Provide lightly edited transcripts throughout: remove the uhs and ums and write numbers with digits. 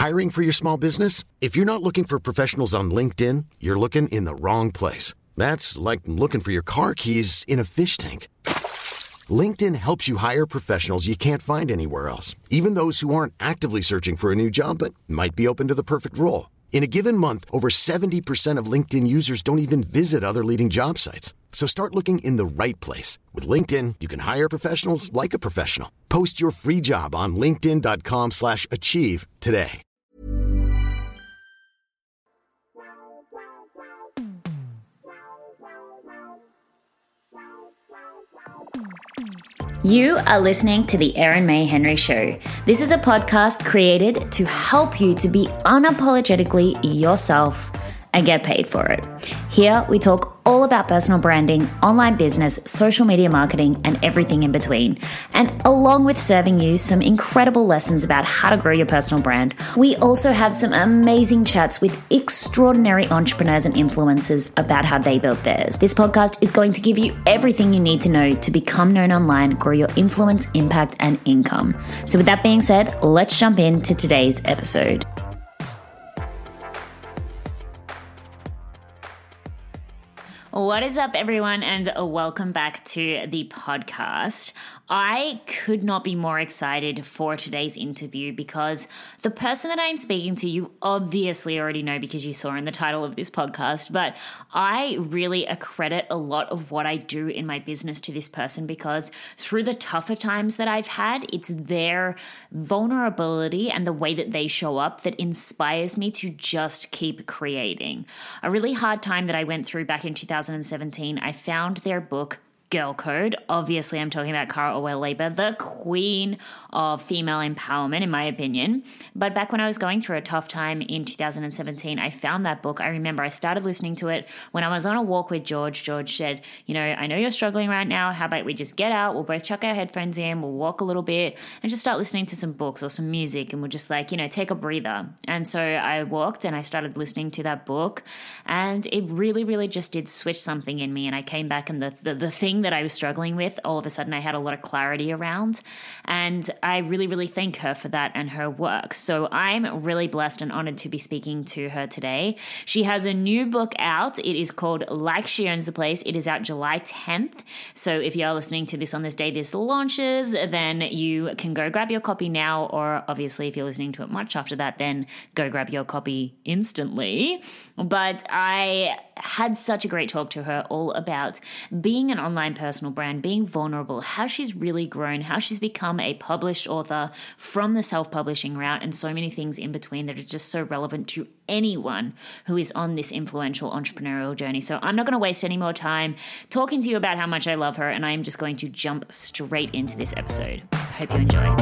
Hiring for your small business? If you're not looking for professionals on LinkedIn, you're looking in the wrong place. That's like looking for your car keys in a fish tank. LinkedIn helps you hire professionals you can't find anywhere else, even those who aren't actively searching for a new job but might be open to the perfect role. In a given month, over 70% of LinkedIn users don't even visit other leading job sites. So start looking in the right place. With LinkedIn, you can hire professionals like a professional. Post your free job on linkedin.com/achieve today. You are listening to The Erin May Henry Show. This is a podcast created to help you to be unapologetically yourself and get paid for it. Here, we talk all about personal branding, online business, social media marketing, and everything in between. And along with serving you some incredible lessons about how to grow your personal brand, we also have some amazing chats with extraordinary entrepreneurs and influencers about how they built theirs. This podcast is going to give you everything you need to know to become known online, grow your influence, impact, and income. So with that being said, let's jump into today's episode. What is up, everyone, and welcome back to the podcast. I could not be more excited for today's interview because the person that I'm speaking to, you obviously already know because you saw in the title of this podcast, but I really accredit a lot of what I do in my business to this person because through the tougher times that I've had, it's their vulnerability and the way that they show up that inspires me to just keep creating. A really hard time that I went through back in 2017, I found their book, Girl Code. Obviously, I'm talking about Kara Orwell-Leiber, the queen of female empowerment, in my opinion. But back when I was going through a tough time in 2017, I found that book. I remember I started listening to it when I was on a walk with George. George said, I know you're struggling right now. How about we just get out? We'll both chuck our headphones in. We'll walk a little bit and just start listening to some books or some music. And we'll just take a breather. And so I walked and I started listening to that book. And it really, really just did switch something in me. And I came back and the thing that I was struggling with, all of a sudden I had a lot of clarity around, and I really, really thank her for that and her work. So I'm really blessed and honored to be speaking to her today. She has a new book out. It is called Like She Owns the Place. It is out July 10th. So if you are listening to this on this day this launches, then you can go grab your copy now, or obviously if you're listening to it much after that, then go grab your copy instantly. But I had such a great talk to her all about being an online personal brand, being vulnerable, how she's really grown, how she's become a published author from the self-publishing route, and so many things in between that are just so relevant to anyone who is on this influential entrepreneurial journey. So I'm not going to waste any more time talking to you about how much I love her, and I am just going to jump straight into this episode. Hope you enjoy.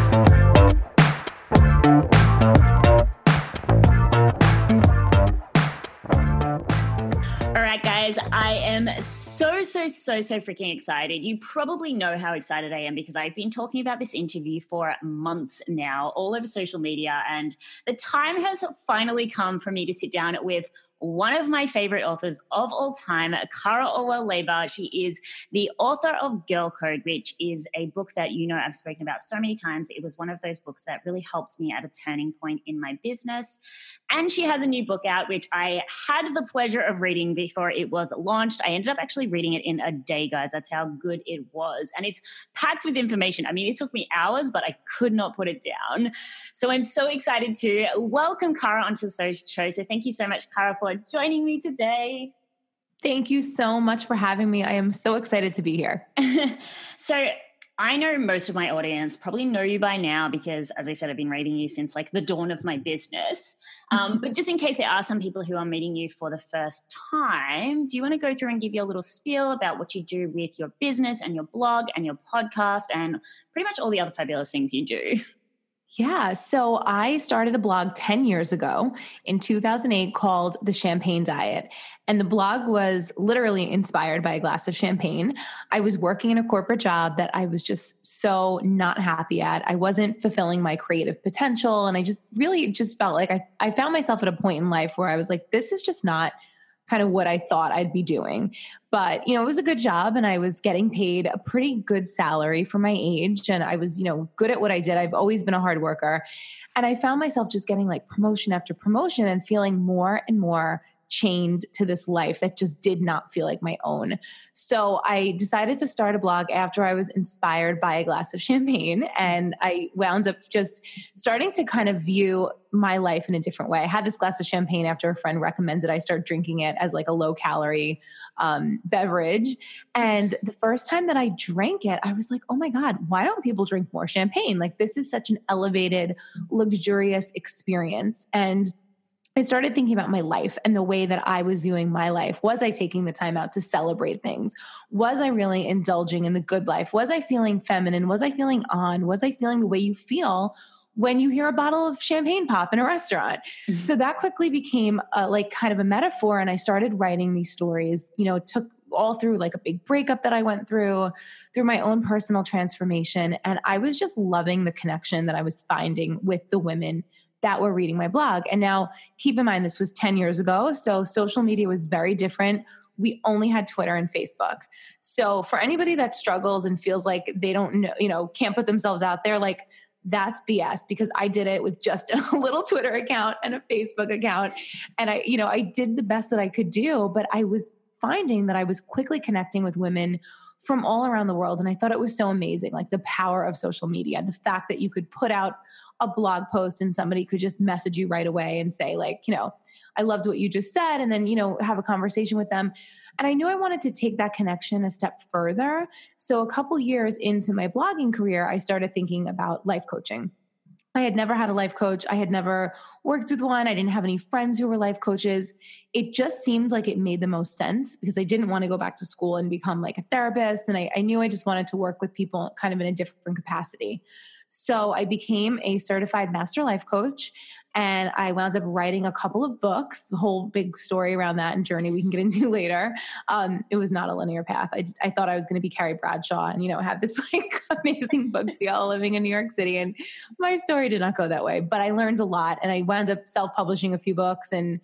All right, guys, I am so freaking excited. You probably know how excited I am because I've been talking about this interview for months now, all over social media, and the time has finally come for me to sit down with one of my favorite authors of all time, Kara Orwell-Leiber. She is the author of Girl Code, which is a book that I've spoken about so many times. It was one of those books that really helped me at a turning point in my business. And she has a new book out, which I had the pleasure of reading before it was launched. I ended up actually reading it in a day, guys. That's how good it was. And it's packed with information. I mean, it took me hours, but I could not put it down. So I'm so excited to welcome Kara onto the show. So thank you so much, Kara, for joining me today. Thank you so much for having me. I am so excited to be here. So I know most of my audience probably know you by now because, as I said, I've been reading you since the dawn of my business. But just in case there are some people who are meeting you for the first time, do you want to go through and give you a little spiel about what you do with your business and your blog and your podcast and pretty much all the other fabulous things you do? Yeah. So I started a blog 10 years ago in 2008 called The Champagne Diet. And the blog was literally inspired by a glass of champagne. I was working in a corporate job that I was just so not happy at. I wasn't fulfilling my creative potential. And I just really felt like I found myself at a point in life where I was like, this is just not kind of what I thought I'd be doing. But, it was a good job and I was getting paid a pretty good salary for my age. And I was, good at what I did. I've always been a hard worker. And I found myself just getting like promotion after promotion and feeling more and more chained to this life that just did not feel like my own. So I decided to start a blog after I was inspired by a glass of champagne. And I wound up just starting to kind of view my life in a different way. I had this glass of champagne after a friend recommended I start drinking it as like a low calorie beverage. And the first time that I drank it, I was like, oh my God, why don't people drink more champagne? Like this is such an elevated, luxurious experience. And I started thinking about my life and the way that I was viewing my life. Was I taking the time out to celebrate things? Was I really indulging in the good life? Was I feeling feminine? Was I feeling on? Was I feeling the way you feel when you hear a bottle of champagne pop in a restaurant? Mm-hmm. So that quickly became like kind of a metaphor. And I started writing these stories, it took all through like a big breakup that I went through my own personal transformation. And I was just loving the connection that I was finding with the women that were reading my blog. And now keep in mind, this was 10 years ago. So social media was very different. We only had Twitter and Facebook. So for anybody that struggles and feels like they don't know, can't put themselves out there, like that's BS, because I did it with just a little Twitter account and a Facebook account. And I did the best that I could do, but I was finding that I was quickly connecting with women from all around the world. And I thought it was so amazing, like the power of social media, the fact that you could put out a blog post and somebody could just message you right away and say like, I loved what you just said. And then, have a conversation with them. And I knew I wanted to take that connection a step further. So a couple years into my blogging career, I started thinking about life coaching. I had never had a life coach. I had never worked with one. I didn't have any friends who were life coaches. It just seemed like it made the most sense because I didn't want to go back to school and become like a therapist. And I knew I just wanted to work with people kind of in a different capacity. So I became a certified master life coach and I wound up writing a couple of books, the whole big story around that and journey we can get into later. It was not a linear path. I thought I was going to be Carrie Bradshaw and, have this like amazing book deal living in New York City. And my story did not go that way, but I learned a lot and I wound up self-publishing a few books and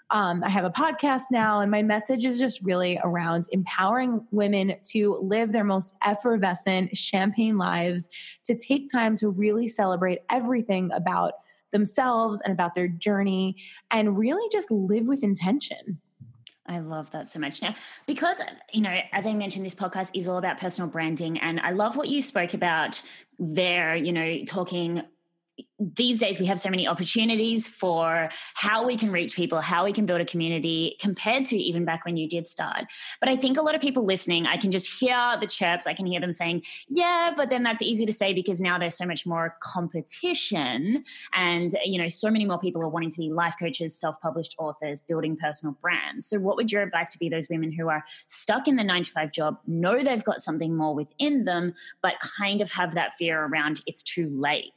I have a podcast now, and my message is just really around empowering women to live their most effervescent champagne lives, to take time to really celebrate everything about themselves and about their journey and really just live with intention. I love that so much. Now, because, as I mentioned, this podcast is all about personal branding. And I love what you spoke about there, talking these days we have so many opportunities for how we can reach people, how we can build a community compared to even back when you did start. But I think a lot of people listening, I can just hear the chirps. I can hear them saying, yeah, but then that's easy to say because now there's so much more competition and, so many more people are wanting to be life coaches, self-published authors, building personal brands. So what would your advice to be those women who are stuck in the 9-to-5 job, know they've got something more within them, but kind of have that fear around it's too late?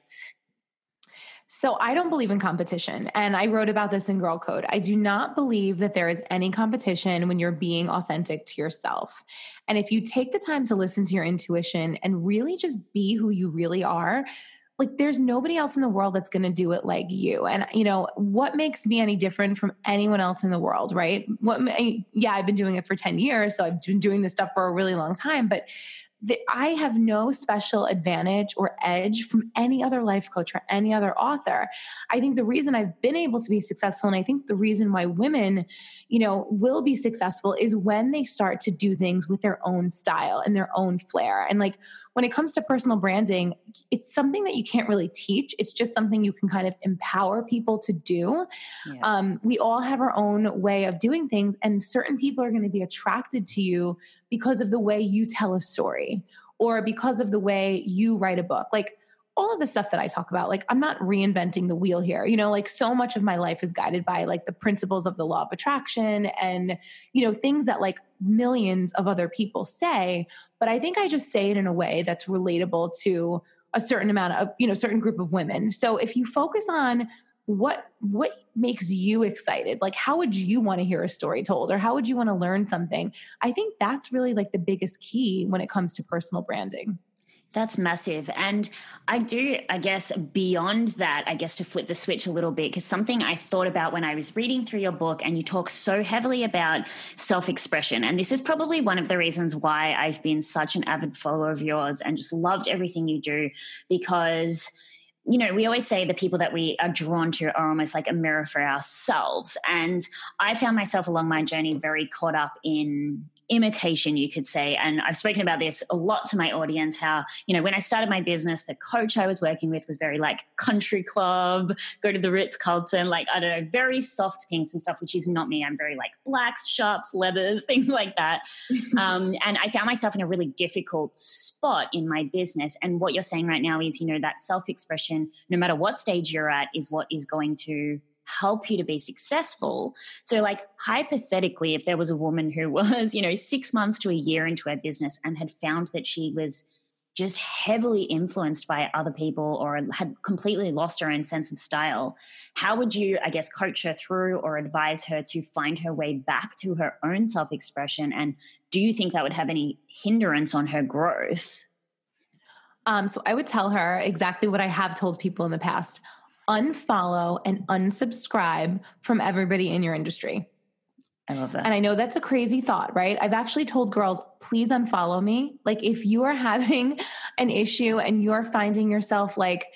So I don't believe in competition. And I wrote about this in Girl Code. I do not believe that there is any competition when you're being authentic to yourself. And if you take the time to listen to your intuition and really just be who you really are, like there's nobody else in the world that's going to do it like you. And what makes me any different from anyone else in the world, right? I've been doing it for 10 years. So I've been doing this stuff for a really long time, but I have no special advantage or edge from any other life coach or any other author. I think the reason I've been able to be successful, and I think the reason why women, will be successful is when they start to do things with their own style and their own flair. And like when it comes to personal branding, it's something that you can't really teach. It's just something you can kind of empower people to do. Yeah. We all have our own way of doing things, and certain people are going to be attracted to you because of the way you tell a story or because of the way you write a book. Like all of the stuff that I talk about, like I'm not reinventing the wheel here. Like so much of my life is guided by like the principles of the law of attraction and, things that like millions of other people say. But I think I just say it in a way that's relatable to a certain amount of, certain group of women. So if you focus on what makes you excited, like how would you want to hear a story told or how would you want to learn something? I think that's really like the biggest key when it comes to personal branding. That's massive. And I do, I guess, beyond that, I guess to flip the switch a little bit, because something I thought about when I was reading through your book, and you talk so heavily about self-expression. And this is probably one of the reasons why I've been such an avid follower of yours and just loved everything you do, because we always say the people that we are drawn to are almost like a mirror for ourselves. And I found myself along my journey very caught up in imitation, you could say. And I've spoken about this a lot to my audience, how, when I started my business, the coach I was working with was very like country club, go to the Ritz-Carlton, like, I don't know, very soft pinks and stuff, which is not me. I'm very like blacks, sharps, leathers, things like that. And I found myself in a really difficult spot in my business. And what you're saying right now is, that self-expression, no matter what stage you're at, is what is going to help you to be successful. So like hypothetically, if there was a woman who was, 6 months to a year into her business and had found that she was just heavily influenced by other people or had completely lost her own sense of style, how would you, I guess, coach her through or advise her to find her way back to her own self-expression? And do you think that would have any hindrance on her growth? So I would tell her exactly what I have told people in the past. Unfollow and unsubscribe from everybody in your industry. I love that. And I know that's a crazy thought, right? I've actually told girls, please unfollow me. Like if you are having an issue and you're finding yourself like,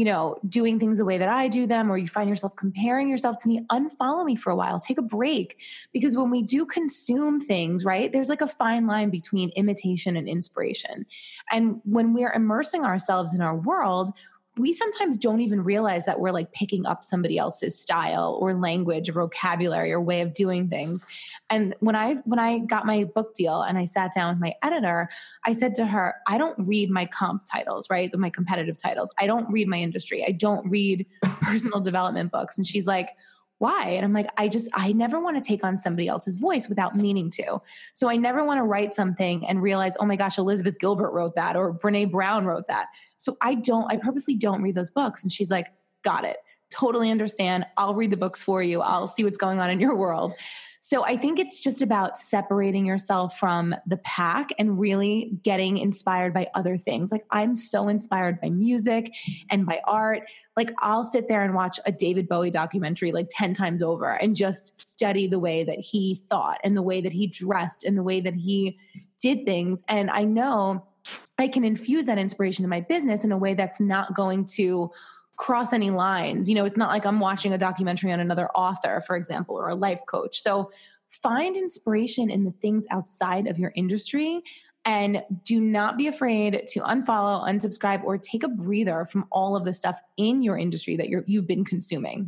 doing things the way that I do them, or you find yourself comparing yourself to me, unfollow me for a while, take a break. Because when we do consume things, right, there's like a fine line between imitation and inspiration. And when we're immersing ourselves in our world, we sometimes don't even realize that we're like picking up somebody else's style or language or vocabulary or way of doing things. And when I got my book deal and I sat down with my editor, I said to her, I don't read my comp titles, right? My competitive titles. I don't read my industry. I don't read personal development books. And she's like, why? And I'm like, I never want to take on somebody else's voice without meaning to. So I never want to write something and realize, oh my gosh, Elizabeth Gilbert wrote that or Brene Brown wrote that. So I purposely don't read those books. And she's like, got it. Totally understand. I'll read the books for you. I'll see what's going on in your world. So I think it's just about separating yourself from the pack and really getting inspired by other things. Like I'm so inspired by music and by art. Like I'll sit there and watch a David Bowie documentary like 10 times over and just study the way that he thought and the way that he dressed and the way that he did things. And I know I can infuse that inspiration in my business in a way that's not going to cross any lines. It's not like I'm watching a documentary on another author, for example, or a life coach. So find inspiration in the things outside of your industry and do not be afraid to unfollow, unsubscribe, or take a breather from all of the stuff in your industry that you've been consuming.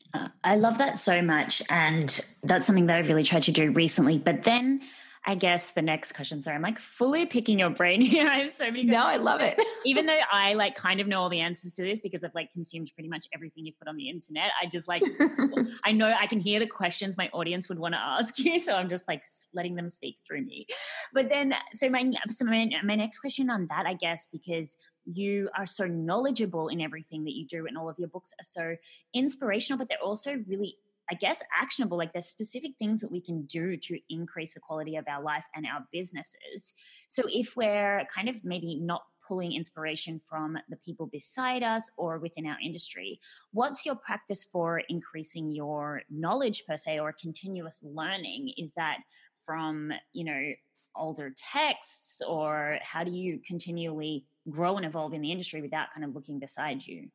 I love that so much. And that's something that I've really tried to do recently. But then I guess the next question, sorry, I'm like fully picking your brain here. I have so many questions. No, I love it. Even though I like kind of know all the answers to this because I've like consumed pretty much everything you've put on the internet. I just like, I know I can hear the questions my audience would want to ask you. So I'm just like letting them speak through me. But then, my next question on that, I guess, because you are so knowledgeable in everything that you do and all of your books are so inspirational, but they're also really, I guess, actionable. Like there's specific things that we can do to increase the quality of our life and our businesses. So if we're kind of maybe not pulling inspiration from the people beside us or within our industry, what's your practice for increasing your knowledge per se, or continuous learning? Is that from, older texts, or how do you continually grow and evolve in the industry without kind of looking beside you?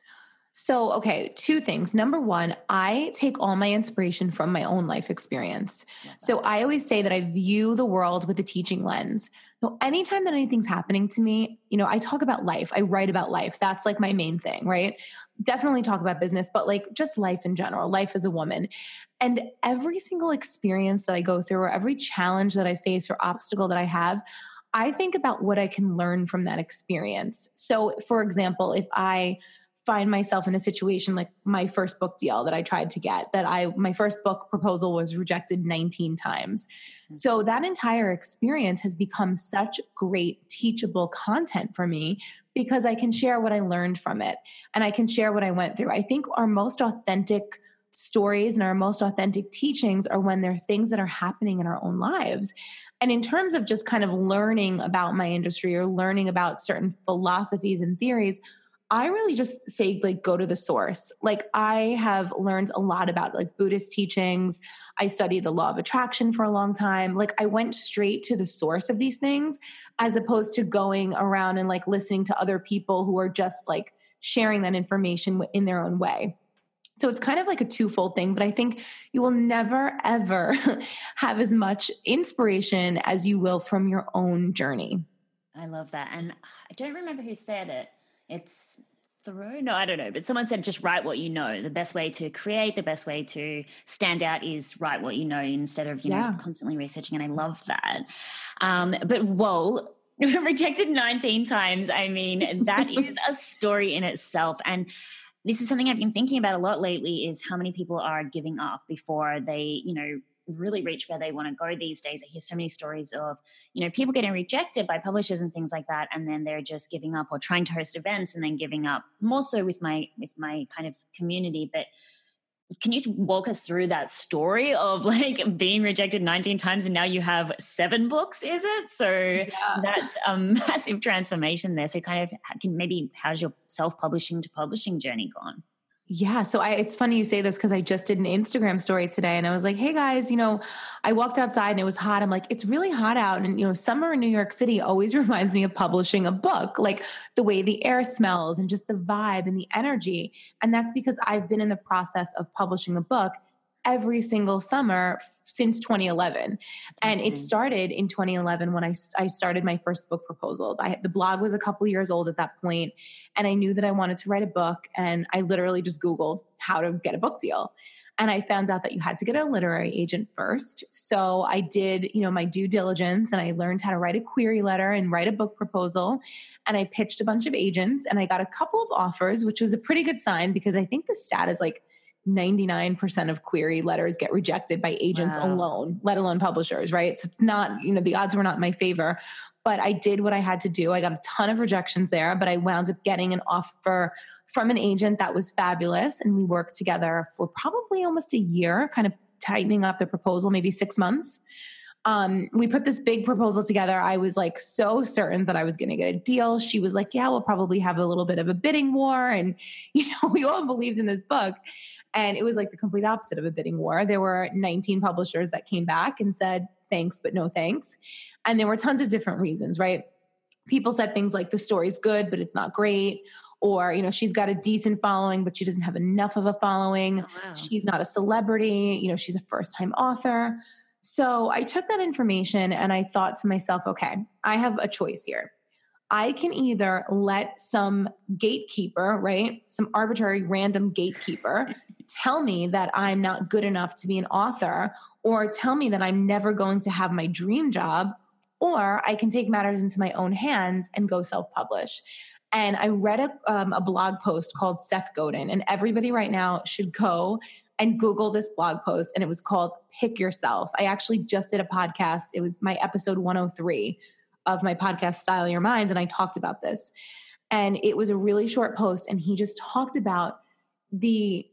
So, okay, two things. Number one, I take all my inspiration from my own life experience. So I always say that I view the world with a teaching lens. So anytime that anything's happening to me, I talk about life. I write about life. That's like my main thing, right? Definitely talk about business, but like just life in general, life as a woman. And every single experience that I go through, or every challenge that I face or obstacle that I have, I think about what I can learn from that experience. So for example, if I find myself in a situation like my first book deal that I tried to get, my first book proposal was rejected 19 times. So that entire experience has become such great teachable content for me because I can share what I learned from it and I can share what I went through. I think our most authentic stories and our most authentic teachings are when they're things that are happening in our own lives. And in terms of just kind of learning about my industry or learning about certain philosophies and theories, I really just say, like, go to the source. Like, I have learned a lot about like Buddhist teachings. I studied the law of attraction for a long time. Like, I went straight to the source of these things as opposed to going around and like listening to other people who are just like sharing that information in their own way. So it's kind of like a twofold thing, but I think you will never, ever have as much inspiration as you will from your own journey. I love that. And I don't remember who said it. It's Thoreau? No, I don't know. But someone said just write what you know. The best way to create, the best way to stand out is write what you know instead of, you know, constantly researching. And I love that. But whoa, rejected 19 times. I mean, that is a story in itself. And this is something I've been thinking about a lot lately, is how many people are giving up before they, you know, really reach where they want to go these days. I hear so many stories of, you know, people getting rejected by publishers and things like that, and then they're just giving up, or trying to host events and then giving up, more so with my kind of community. But can you walk us through that story of like being rejected 19 times and now you have 7 books, is it? So that's a massive transformation there. So kind of how's your self-publishing to publishing journey gone? Yeah. So it's funny you say this, because I just did an Instagram story today and I was like, hey guys, you know, I walked outside and it was hot. I'm like, it's really hot out. And, you know, summer in New York City always reminds me of publishing a book, like the way the air smells and just the vibe and the energy. And that's because I've been in the process of publishing a book every single summer since 2011. And it started in 2011 when I started my first book proposal. The blog was a couple years old at that point, and I knew that I wanted to write a book, and I literally just Googled how to get a book deal. And I found out that you had to get a literary agent first. So I did, you know, my due diligence, and I learned how to write a query letter and write a book proposal. And I pitched a bunch of agents, and I got a couple of offers, which was a pretty good sign, because I think the stat is like 99% of query letters get rejected by agents alone, let alone publishers, right? So it's not, you know, the odds were not in my favor, but I did what I had to do. I got a ton of rejections there, but I wound up getting an offer from an agent that was fabulous. And we worked together for probably almost a year, kind of tightening up the proposal, maybe 6 months. We put this big proposal together. I was like so certain that I was going to get a deal. She was like, yeah, we'll probably have a little bit of a bidding war. And, you know, we all believed in this book. And it was like the complete opposite of a bidding war. There were 19 publishers that came back and said, thanks, but no thanks. And there were tons of different reasons, right? People said things like, the story's good, but it's not great. Or, you know, she's got a decent following, but she doesn't have enough of a following. Oh, wow. She's not a celebrity. You know, she's a first-time author. So I took that information and I thought to myself, okay, I have a choice here. I can either let some gatekeeper, right? Some arbitrary random gatekeeper tell me that I'm not good enough to be an author, or tell me that I'm never going to have my dream job, or I can take matters into my own hands and go self-publish. And I read a blog post called Seth Godin, and everybody right now should go and Google this blog post. And it was called Pick Yourself. I actually just did a podcast. It was my episode 103 of my podcast, Style Your Minds. And I talked about this, and it was a really short post. And he just talked about the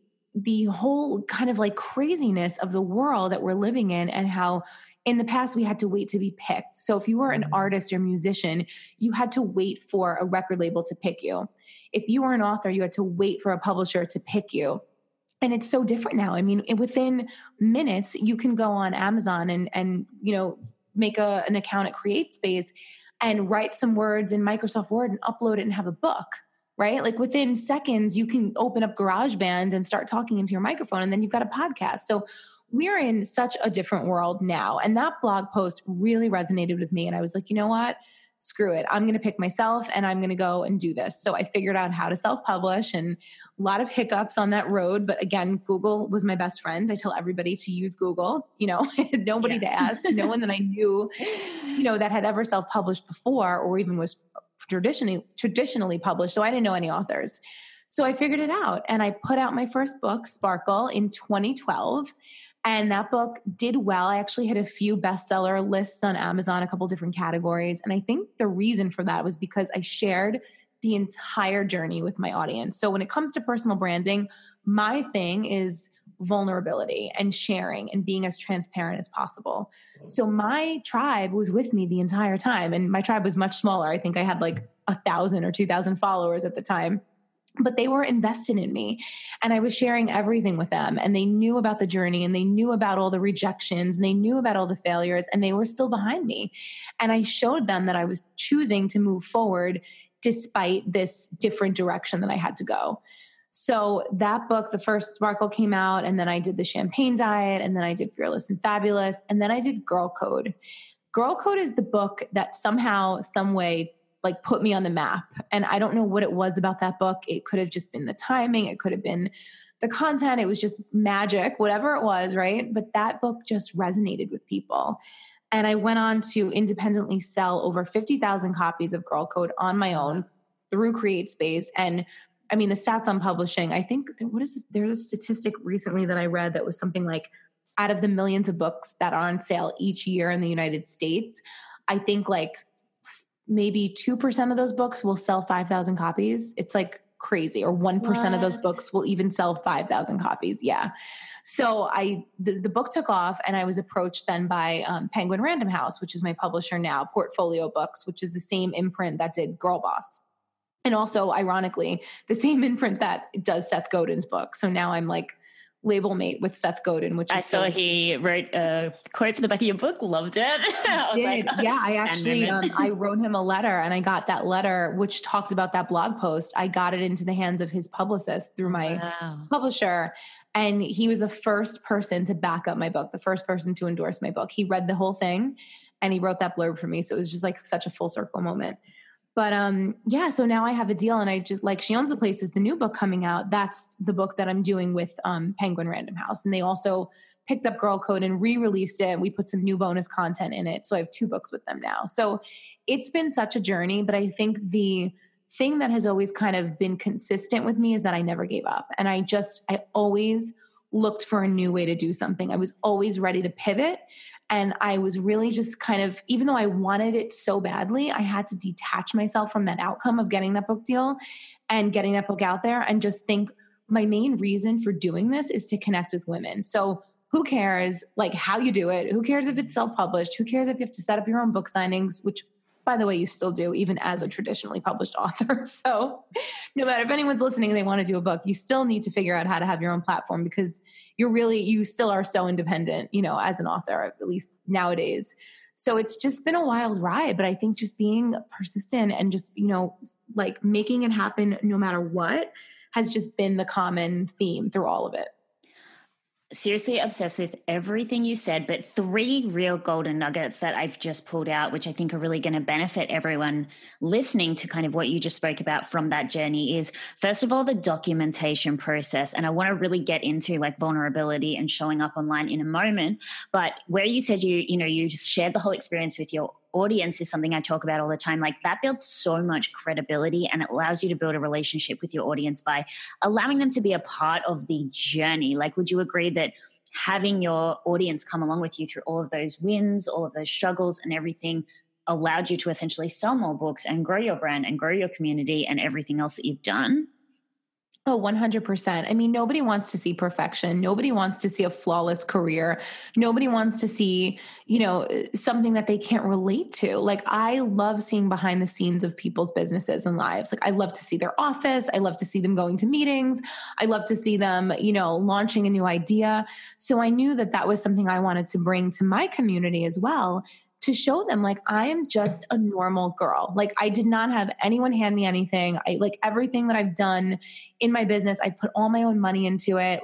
whole kind of like craziness of the world that we're living in, and how in the past we had to wait to be picked. So if you were an artist or musician, you had to wait for a record label to pick you. If you were an author, you had to wait for a publisher to pick you. And it's so different now. I mean, within minutes, you can go on Amazon and you know, make an account at CreateSpace and write some words in Microsoft Word and upload it and have a book, right? Like within seconds, you can open up GarageBand and start talking into your microphone, and then you've got a podcast. So we're in such a different world now. And that blog post really resonated with me. And I was like, you know what? Screw it. I'm going to pick myself and I'm going to go and do this. So I figured out how to self-publish, and a lot of hiccups on that road. But again, Google was my best friend. I tell everybody to use Google, you know, nobody to ask, no one that I knew, you know, that had ever self-published before or even was traditionally published. So I didn't know any authors. So I figured it out, and I put out my first book, Sparkle, in 2012. And that book did well. I actually had a few bestseller lists on Amazon, a couple different categories. And I think the reason for that was because I shared the entire journey with my audience. So when it comes to personal branding, my thing is vulnerability and sharing and being as transparent as possible. So my tribe was with me the entire time. And my tribe was much smaller. I think I had like 1,000 or 2,000 followers at the time. But they were invested in me, and I was sharing everything with them, and they knew about the journey, and they knew about all the rejections, and they knew about all the failures, and they were still behind me. And I showed them that I was choosing to move forward despite this different direction that I had to go. So that book, the first Sparkle, came out, and then I did the Champagne Diet, and then I did Fearless and Fabulous, and then I did Girl Code. Girl Code is the book that somehow, some way, like put me on the map. And I don't know what it was about that book. It could have just been the timing. It could have been the content. It was just magic, whatever it was, right? But that book just resonated with people. And I went on to independently sell over 50,000 copies of Girl Code on my own through CreateSpace. And I mean, the stats on publishing, I think, what is this? There's a statistic recently that I read that was something like, out of the millions of books that are on sale each year in the United States, I think like maybe 2% of those books will sell 5,000 copies. It's like crazy. Or 1% of those books will even sell 5,000 copies. Yeah. So the book took off, and I was approached then by Penguin Random House, which is my publisher now, Portfolio Books, which is the same imprint that did Girl Boss. And also, ironically, the same imprint that does Seth Godin's book. So now I'm like label mate with Seth Godin, which I saw he wrote a quote for the back of your book. Loved it. I actually, I wrote him a letter, and I got that letter, which talked about that blog post. I got it into the hands of his publicist through my publisher. And he was the first person to back up my book, the first person to endorse my book. He read the whole thing, and he wrote that blurb for me. So it was just like such a full circle moment. But so now I have a deal, and I just, like, She Owns the Place is the new book coming out. That's the book that I'm doing with Penguin Random House. And they also picked up Girl Code and re-released it. We put some new bonus content in it. So I have 2 books with them now. So it's been such a journey, but I think the thing that has always kind of been consistent with me is that I never gave up. And I always looked for a new way to do something. I was always ready to pivot. And I was really just kind of, even though I wanted it so badly, I had to detach myself from that outcome of getting that book deal and getting that book out there, and just think my main reason for doing this is to connect with women. So who cares like how you do it? Who cares if it's self-published? Who cares if you have to set up your own book signings, which, by the way, you still do even as a traditionally published author. So no matter if anyone's listening and they want to do a book, you still need to figure out how to have your own platform, because you still are so independent, as an author, at least nowadays. So it's just been a wild ride, but I think just being persistent and just, like making it happen no matter what has just been the common theme through all of it. Seriously obsessed with everything you said, but 3 real golden nuggets that I've just pulled out, which I think are really going to benefit everyone listening to kind of what you just spoke about from that journey, is first of all, the documentation process. And I want to really get into like vulnerability and showing up online in a moment. But where you said you just shared the whole experience with your audience is something I talk about all the time. Like, that builds so much credibility, and it allows you to build a relationship with your audience by allowing them to be a part of the journey. Like, would you agree that having your audience come along with you through all of those wins, all of those struggles and everything allowed you to essentially sell more books and grow your brand and grow your community and everything else that you've done? Oh, 100%. I mean, nobody wants to see perfection. Nobody wants to see a flawless career. Nobody wants to see, something that they can't relate to. Like, I love seeing behind the scenes of people's businesses and lives. Like, I love to see their office. I love to see them going to meetings. I love to see them, launching a new idea. So I knew that that was something I wanted to bring to my community as well, to show them like I am just a normal girl. Like, I did not have anyone hand me anything. Everything that I've done in my business, I put all my own money into it.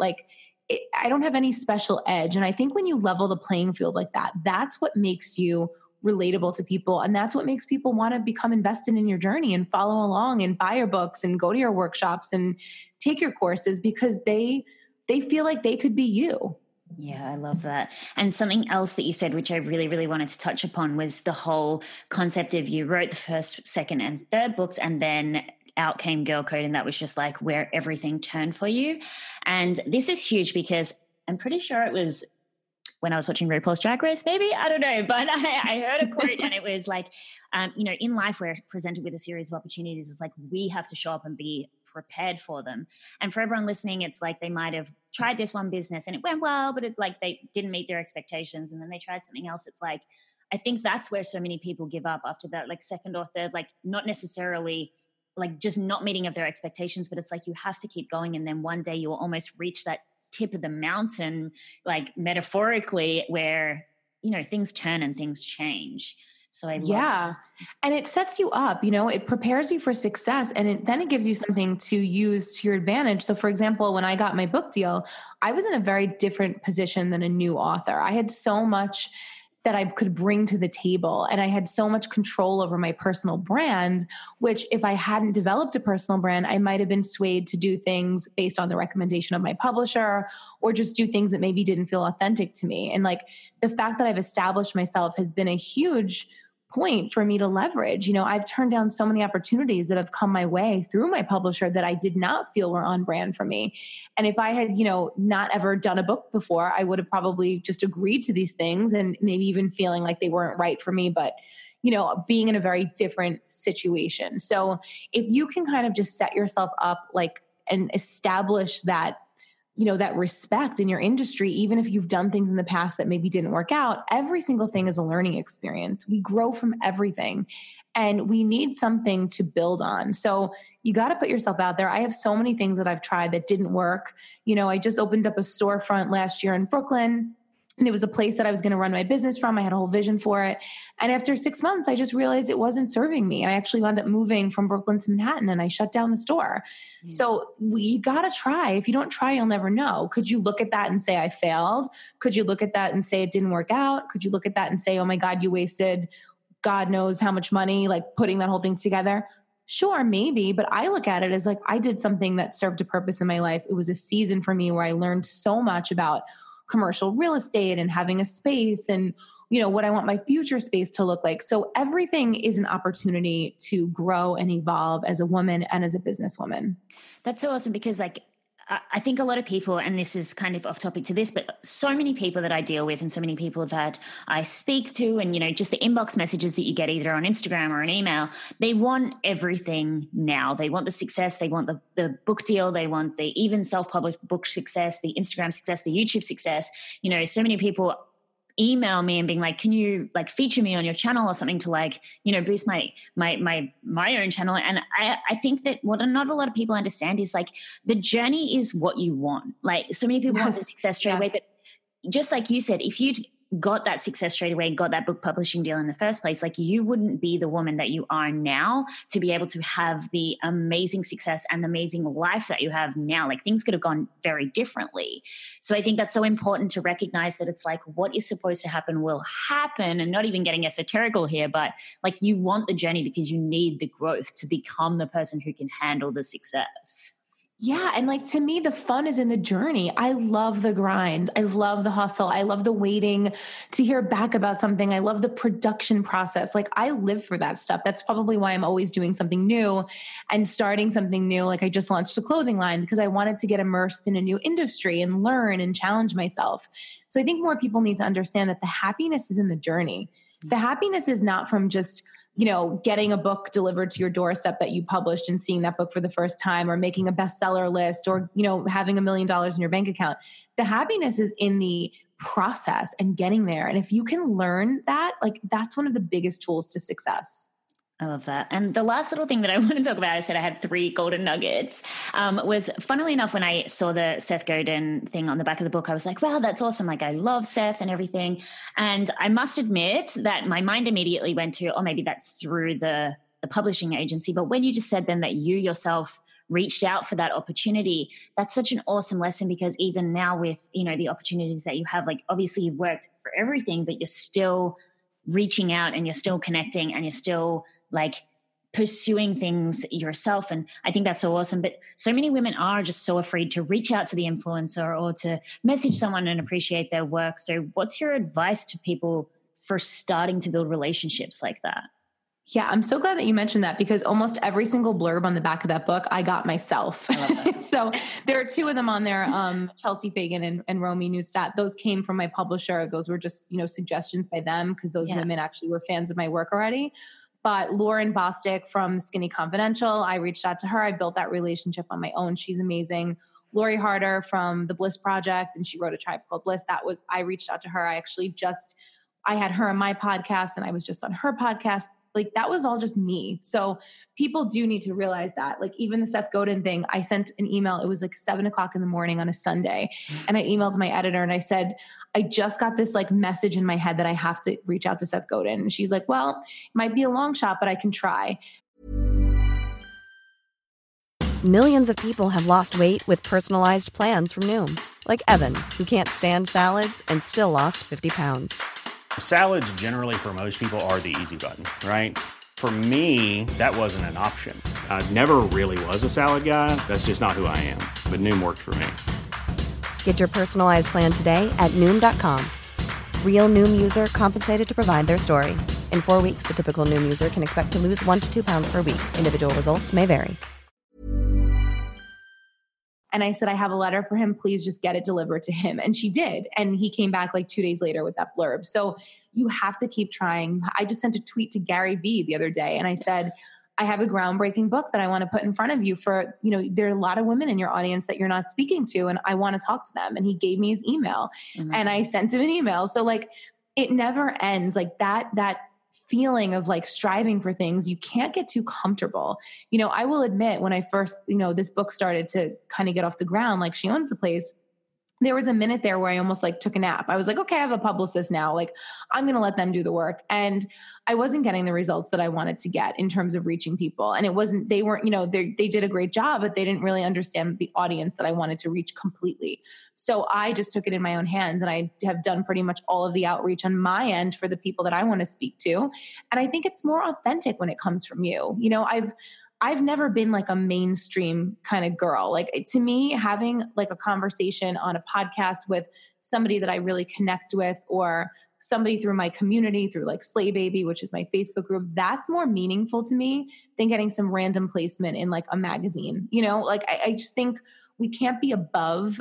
I don't have any special edge. And I think when you level the playing field like that, that's what makes you relatable to people. And that's what makes people want to become invested in your journey and follow along and buy your books and go to your workshops and take your courses, because they feel like they could be you. Yeah, I love that. And something else that you said, which I really, really wanted to touch upon, was the whole concept of you wrote the first, second, and third books, and then out came Girl Code, and that was just like where everything turned for you. And this is huge because I'm pretty sure it was when I was watching RuPaul's Drag Race, maybe, I don't know, but I heard a quote and it was like, in life we're presented with a series of opportunities. It's like we have to show up and be prepared for them. And for everyone listening, it's like they might have tried this one business and it went well, but it like they didn't meet their expectations, and then they tried something else. It's like, I think that's where so many people give up after that, like second or third, like not necessarily like just not meeting of their expectations, but it's like you have to keep going, and then one day you will almost reach that tip of the mountain, like metaphorically, where things turn and things change. So I love that. And it sets you up, it prepares you for success, and then it gives you something to use to your advantage. So for example, when I got my book deal, I was in a very different position than a new author. I had so much that I could bring to the table, and I had so much control over my personal brand, which if I hadn't developed a personal brand, I might have been swayed to do things based on the recommendation of my publisher, or just do things that maybe didn't feel authentic to me. And like the fact that I've established myself has been a huge point for me to leverage. I've turned down so many opportunities that have come my way through my publisher that I did not feel were on brand for me. And if I had, not ever done a book before, I would have probably just agreed to these things and maybe even feeling like they weren't right for me, but being in a very different situation. So if you can kind of just set yourself up and establish that that respect in your industry, even if you've done things in the past that maybe didn't work out, every single thing is a learning experience. We grow from everything, and we need something to build on. So you got to put yourself out there. I have so many things that I've tried that didn't work. I just opened up a storefront last year in Brooklyn, and it was a place that I was going to run my business from. I had a whole vision for it. And after 6 months, I just realized it wasn't serving me. And I actually wound up moving from Brooklyn to Manhattan, and I shut down the store. Mm. So you got to try. If you don't try, you'll never know. Could you look at that and say, I failed? Could you look at that and say it didn't work out? Could you look at that and say, oh my God, you wasted God knows how much money, like putting that whole thing together? Sure, maybe. But I look at it as like, I did something that served a purpose in my life. It was a season for me where I learned so much about commercial real estate and having a space and, what I want my future space to look like. So everything is an opportunity to grow and evolve as a woman and as a businesswoman. That's so awesome, because I think a lot of people, and this is kind of off topic to this, but so many people that I deal with and so many people that I speak to, and, just the inbox messages that you get either on Instagram or an email, they want everything now. They want the success. They want the book deal. They want the even self-published book success, the Instagram success, the YouTube success. So many people email me and being like, can you feature me on your channel or something to boost my own channel. And I think that what not a lot of people understand is the journey is what you want. So many people want the success straight away, but just like you said, if you'd got that success straight away, got that book publishing deal in the first place, you wouldn't be the woman that you are now to be able to have the amazing success and the amazing life that you have now. Things could have gone very differently. So I think that's so important to recognize that it's what is supposed to happen will happen, and not even getting esoterical here, but you want the journey because you need the growth to become the person who can handle the success. Yeah. And to me, the fun is in the journey. I love the grind. I love the hustle. I love the waiting to hear back about something. I love the production process. I live for that stuff. That's probably why I'm always doing something new and starting something new. I just launched a clothing line because I wanted to get immersed in a new industry and learn and challenge myself. So I think more people need to understand that the happiness is in the journey. The happiness is not from just getting a book delivered to your doorstep that you published and seeing that book for the first time, or making a bestseller list, or, having $1 million in your bank account. The happiness is in the process and getting there. And if you can learn that, that's one of the biggest tools to success. I love that. And the last little thing that I want to talk about, I said I had 3 golden nuggets, was funnily enough, when I saw the Seth Godin thing on the back of the book, I was like, wow, that's awesome. I love Seth and everything. And I must admit that my mind immediately went to, oh, maybe that's through the publishing agency. But when you just said then that you yourself reached out for that opportunity, that's such an awesome lesson, because even now with, the opportunities that you have, obviously you've worked for everything, but you're still reaching out and you're still connecting and you're still pursuing things yourself. And I think that's so awesome. But so many women are just so afraid to reach out to the influencer or to message someone and appreciate their work. So what's your advice to people for starting to build relationships like that? Yeah, I'm so glad that you mentioned that, because almost every single blurb on the back of that book, I got myself. So there are 2 of them on there, Chelsea Fagan and Romy Neustadt. Those came from my publisher. Those were just, suggestions by them, because those women actually were fans of my work already. But Lauren Bostic from Skinny Confidential, I reached out to her. I built that relationship on my own. She's amazing. Lori Harder from the Bliss Project, and she wrote A Tribe Called Bliss. I reached out to her. I had her on my podcast and I was just on her podcast. Like that was all just me. So people do need to realize that. Like even the Seth Godin thing, I sent an email. It was like 7:00 in the morning on a Sunday. And I emailed my editor and I said, I just got this like message in my head that I have to reach out to Seth Godin. And she's like, well, it might be a long shot, but I can try. Millions of people have lost weight with personalized plans from Noom. Like Evan, who can't stand salads and still lost 50 pounds. Salads generally for most people are the easy button, right? For me, that wasn't an option. I never really was a salad guy. That's just not who I am. But Noom worked for me. Get your personalized plan today at Noom.com. Real Noom user compensated to provide their story. In 4 weeks, the typical Noom user can expect to lose 1 to 2 pounds per week. Individual results may vary. And I said, I have a letter for him. Please just get it delivered to him. And she did. And he came back like 2 days later with that blurb. So you have to keep trying. I just sent a tweet to Gary Vee the other day. And I said, I have a groundbreaking book that I want to put in front of you for, there are a lot of women in your audience that you're not speaking to. And I want to talk to them. And he gave me his email and I sent him an email. So like, it never ends like that feeling of like striving for things. You can't get too comfortable. I will admit when I first, this book started to kind of get off the ground, like She Owns the Place, there was a minute there where I almost like took a nap. I was like, okay, I have a publicist now. Like I'm going to let them do the work. And I wasn't getting the results that I wanted to get in terms of reaching people. And they weren't, they did a great job, but they didn't really understand the audience that I wanted to reach completely. So I just took it in my own hands and I have done pretty much all of the outreach on my end for the people that I want to speak to. And I think it's more authentic when it comes from you. I've never been like a mainstream kind of girl. Like to me, having like a conversation on a podcast with somebody that I really connect with or somebody through my community, through like Slay Baby, which is my Facebook group, that's more meaningful to me than getting some random placement in like a magazine. I just think we can't be above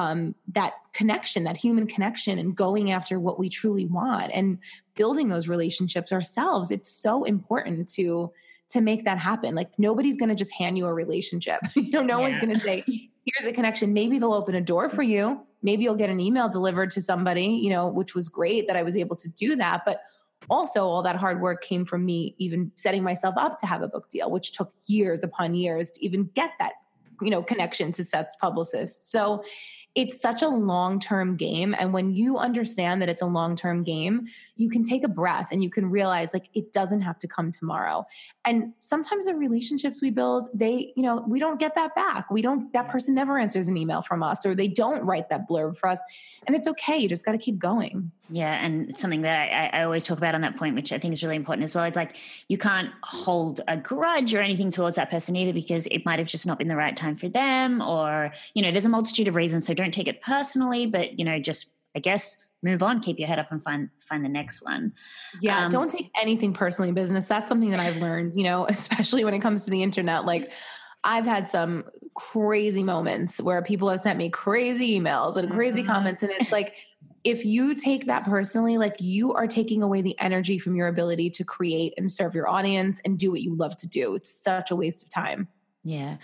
that connection, that human connection, and going after what we truly want and building those relationships ourselves. It's so important to make that happen. Like nobody's going to just hand you a relationship. No one's going to say, here's a connection. Maybe they'll open a door for you. Maybe you'll get an email delivered to somebody, which was great that I was able to do that. But also all that hard work came from me even setting myself up to have a book deal, which took years upon years to even get that, connection to Seth's publicist. So it's such a long-term game. And when you understand that it's a long-term game, you can take a breath and you can realize like it doesn't have to come tomorrow. And sometimes the relationships we build, we don't get that back. That person never answers an email from us or they don't write that blurb for us. And it's okay. You just got to keep going. Yeah. And it's something that I always talk about on that point, which I think is really important as well. It's like, you can't hold a grudge or anything towards that person either, because it might have just not been the right time for them or, there's a multitude of reasons. So don't take it personally, but, just, I guess, move on, keep your head up and find the next one. Yeah. Don't take anything personally in business. That's something that I've learned, especially when it comes to the internet. Like I've had some crazy moments where people have sent me crazy emails and crazy comments. And it's like, if you take that personally, like you are taking away the energy from your ability to create and serve your audience and do what you love to do. It's such a waste of time. Yeah.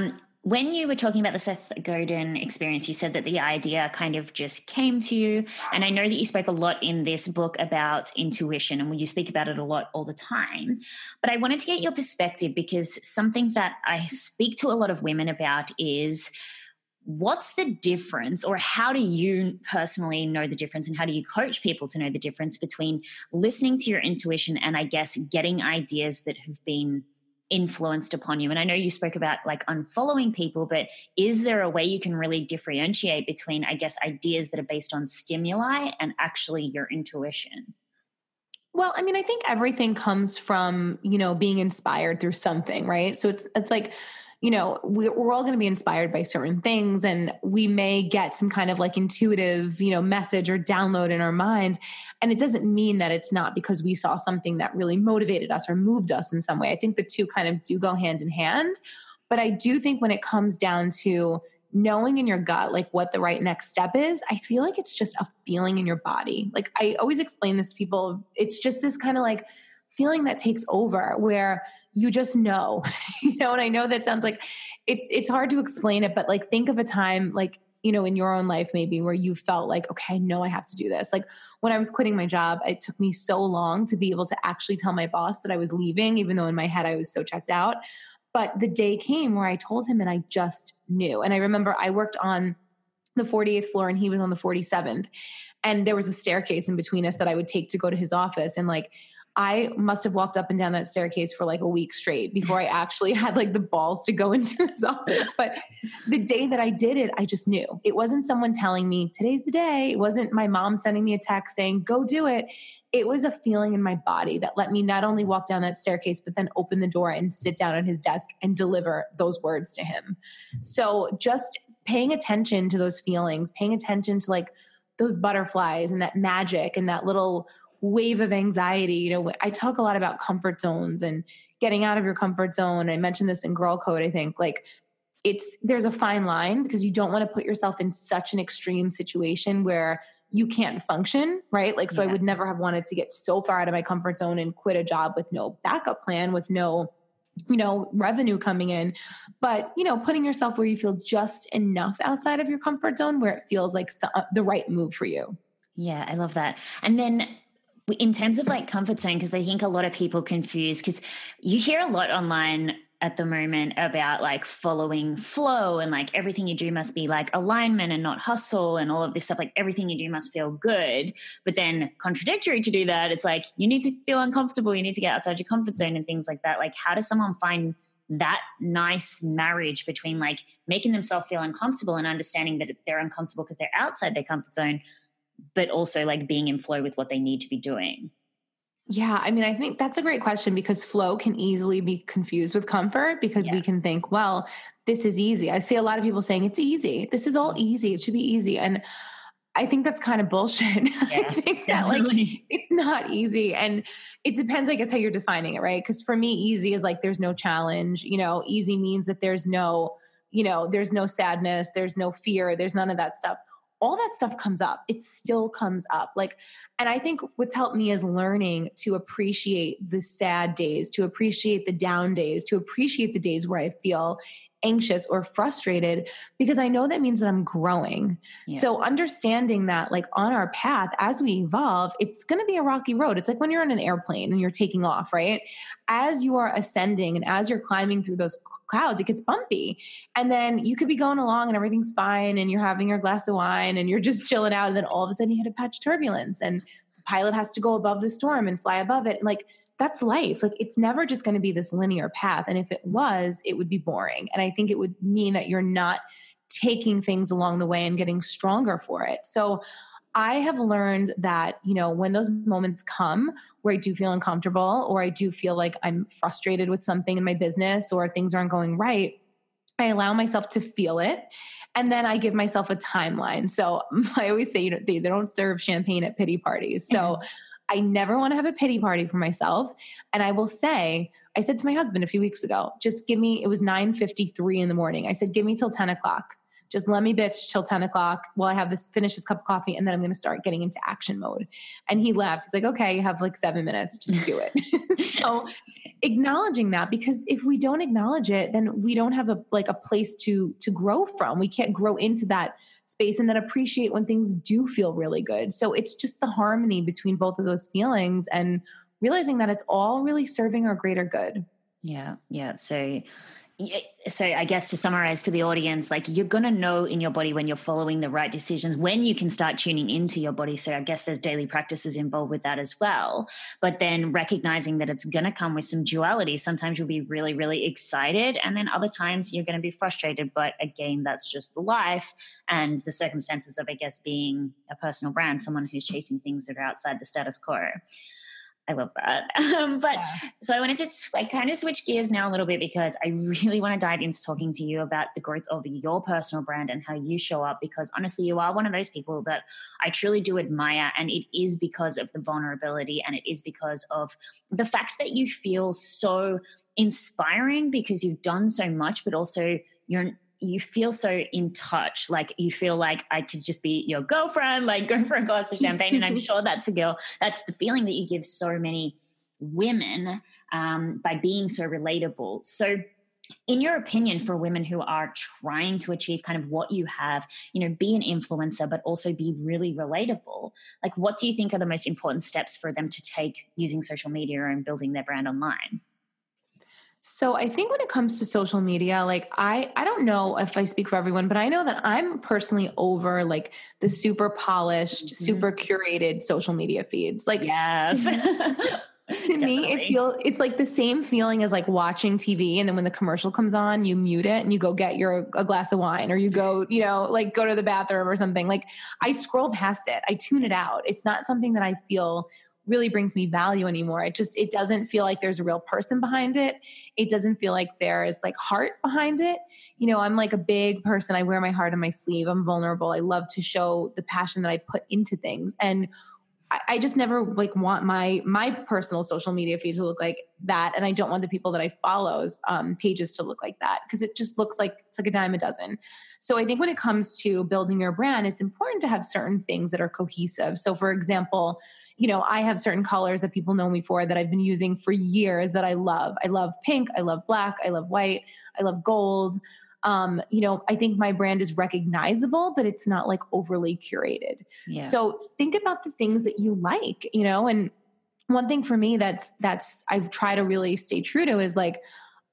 When you were talking about the Seth Godin experience, you said that the idea kind of just came to you. And I know that you spoke a lot in this book about intuition, and you speak about it a lot all the time. But I wanted to get your perspective, because something that I speak to a lot of women about is, what's the difference, or how do you personally know the difference, and how do you coach people to know the difference between listening to your intuition and, I guess, getting ideas that have been influenced upon you? And I know you spoke about like unfollowing people, but is there a way you can really differentiate between, I guess, ideas that are based on stimuli and actually your intuition? Well, I mean, I think everything comes from, being inspired through something, right? So it's like, we're all going to be inspired by certain things, and we may get some kind of like intuitive, message or download in our mind. And it doesn't mean that it's not because we saw something that really motivated us or moved us in some way. I think the two kind of do go hand in hand. But I do think when it comes down to knowing in your gut, like what the right next step is, I feel like it's just a feeling in your body. Like I always explain this to people. It's just this kind of like feeling that takes over where you just know, and I know that sounds like it's hard to explain it, but like think of a time like, in your own life maybe where you felt like, okay, I know I have to do this. Like when I was quitting my job, it took me so long to be able to actually tell my boss that I was leaving, even though in my head I was so checked out. But the day came where I told him and I just knew. And I remember I worked on the 48th floor and he was on the 47th. And there was a staircase in between us that I would take to go to his office. And like, I must have walked up and down that staircase for like a week straight before I actually had like the balls to go into his office. But the day that I did it, I just knew. It wasn't someone telling me today's the day. It wasn't my mom sending me a text saying, go do it. It was a feeling in my body that let me not only walk down that staircase, but then open the door and sit down at his desk and deliver those words to him. So just paying attention to those feelings, paying attention to like those butterflies and that magic and that little wave of anxiety. I talk a lot about comfort zones and getting out of your comfort zone. I mentioned this in Girl Code, I think. Like there's a fine line because you don't want to put yourself in such an extreme situation where you can't function, right? Like, so I would never have wanted to get so far out of my comfort zone and quit a job with no backup plan, with no, revenue coming in. But, putting yourself where you feel just enough outside of your comfort zone where it feels like the right move for you. Yeah, I love that. And then in terms of like comfort zone, because I think a lot of people confuse, because you hear a lot online at the moment about like following flow and like everything you do must be like alignment and not hustle and all of this stuff. Like everything you do must feel good. But then contradictory to do that, it's like you need to feel uncomfortable. You need to get outside your comfort zone and things like that. Like how does someone find that nice marriage between like making themselves feel uncomfortable and understanding that they're uncomfortable because they're outside their comfort zone, but also like being in flow with what they need to be doing? Yeah. I mean, I think that's a great question because flow can easily be confused with comfort because we can think, well, this is easy. I see a lot of people saying it's easy. This is all easy. It should be easy. And I think that's kind of bullshit. Yes, I think that like it's not easy. And it depends, I guess, how you're defining it, right? Because for me, easy is like there's no challenge. Easy means that there's no sadness, there's no fear, there's none of that stuff. All that stuff comes up. It still comes up. And I think what's helped me is learning to appreciate the sad days, to appreciate the down days, to appreciate the days where I feel anxious or frustrated, because I know that means that I'm growing. Yeah. So understanding that like on our path, as we evolve, it's going to be a rocky road. It's like when you're on an airplane and you're taking off, right? As you are ascending and as you're climbing through those clouds, it gets bumpy. And then you could be going along and everything's fine and you're having your glass of wine and you're just chilling out. And then all of a sudden you hit a patch of turbulence and the pilot has to go above the storm and fly above it. And like, that's life. Like it's never just going to be this linear path. And if it was, it would be boring. And I think it would mean that you're not taking things along the way and getting stronger for it. So I have learned that, when those moments come where I do feel uncomfortable or I do feel like I'm frustrated with something in my business or things aren't going right, I allow myself to feel it. And then I give myself a timeline. So I always say, they don't serve champagne at pity parties. So I never want to have a pity party for myself. And I will say, I said to my husband a few weeks ago, just give me, it was 9:53 in the morning. I said, give me till 10 o'clock. Just let me bitch till 10 o'clock while I have finish this cup of coffee. And then I'm going to start getting into action mode. And he laughed. He's like, okay, you have like 7 minutes, just do it. So acknowledging that, because if we don't acknowledge it, then we don't have a place to grow from. We can't grow into that space and then appreciate when things do feel really good. So it's just the harmony between both of those feelings and realizing that it's all really serving our greater good. Yeah. Yeah. So I guess to summarize for the audience, like you're going to know in your body when you're following the right decisions, when you can start tuning into your body. So I guess there's daily practices involved with that as well. But then recognizing that it's going to come with some duality. Sometimes you'll be really, really excited. And then other times you're going to be frustrated. But again, that's just the life and the circumstances of, I guess, being a personal brand, someone who's chasing things that are outside the status quo. I love that. So I wanted to kind of switch gears now a little bit because I really want to dive into talking to you about the growth of your personal brand and how you show up, because honestly, you are one of those people that I truly do admire. And it is because of the vulnerability and it is because of the fact that you feel so inspiring because you've done so much, but also you feel so in touch. Like you feel like I could just be your girlfriend, like go for a glass of champagne. And I'm sure that's the feeling that you give so many women by being so relatable. So in your opinion, for women who are trying to achieve kind of what you have, be an influencer, but also be really relatable, like what do you think are the most important steps for them to take using social media and building their brand online? So I think when it comes to social media, like I don't know if I speak for everyone, but I know that I'm personally over like the super polished, super curated social media feeds. Like, yes. To me, it's like the same feeling as like watching TV. And then when the commercial comes on, you mute it and you go get a glass of wine, or you go, like go to the bathroom or something. Like I scroll past it. I tune it out. It's not something that I feel really brings me value anymore. It doesn't feel like there's a real person behind it. It doesn't feel like there is like heart behind it. I'm like a big person. I wear my heart on my sleeve. I'm vulnerable. I love to show the passion that I put into things. And I just never like want my personal social media feed to look like that. And I don't want the people that I follow's pages to look like that, because it just looks like it's like a dime a dozen. So I think when it comes to building your brand, it's important to have certain things that are cohesive. So for example, I have certain colors that people know me for that I've been using for years that I love. I love pink. I love black. I love white. I love gold. I think my brand is recognizable, but it's not like overly curated. Yeah. So think about the things that you like, and one thing for me that's I've tried to really stay true to is like,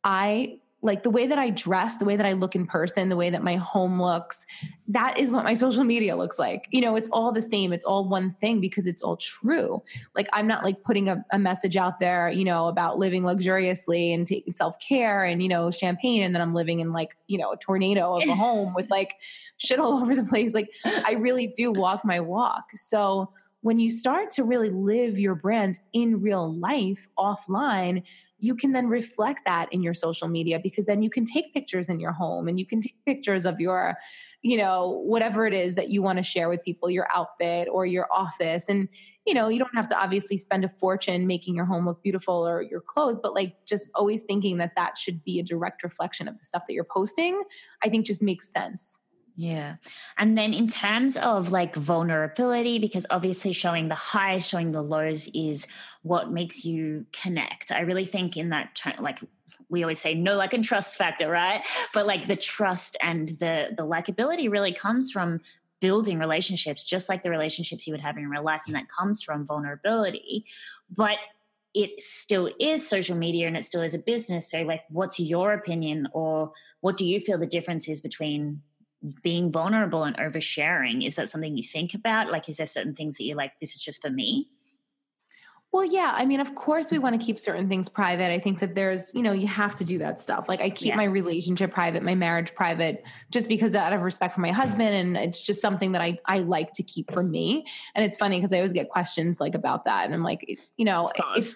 I like the way that I dress, the way that I look in person, the way that my home looks, that is what my social media looks like. It's all the same. It's all one thing because it's all true. Like I'm not like putting a message out there, about living luxuriously and taking self-care and, champagne. And then I'm living in like, a tornado of a home with like shit all over the place. Like I really do walk my walk. So when you start to really live your brand in real life offline, you can then reflect that in your social media, because then you can take pictures in your home and you can take pictures of your, whatever it is that you want to share with people, your outfit or your office. And, you don't have to obviously spend a fortune making your home look beautiful or your clothes, but like just always thinking that should be a direct reflection of the stuff that you're posting, I think just makes sense. Yeah. And then in terms of like vulnerability, because obviously showing the highs, showing the lows is what makes you connect. I really think in that, like we always say, no like and trust factor, right? But like the trust and the likability really comes from building relationships, just like the relationships you would have in real life. And that comes from vulnerability. But it still is social media and it still is a business. So like, what's your opinion, or what do you feel the difference is between being vulnerable and oversharing? Is that something you think about? Like, is there certain things that you're like, this is just for me? Well, yeah. I mean, of course we want to keep certain things private. I think that there's, you have to do that stuff. Like I keep my relationship private, my marriage private, just because out of respect for my husband. And it's just something that I like to keep for me. And it's funny because I always get questions like about that. And I'm like, there's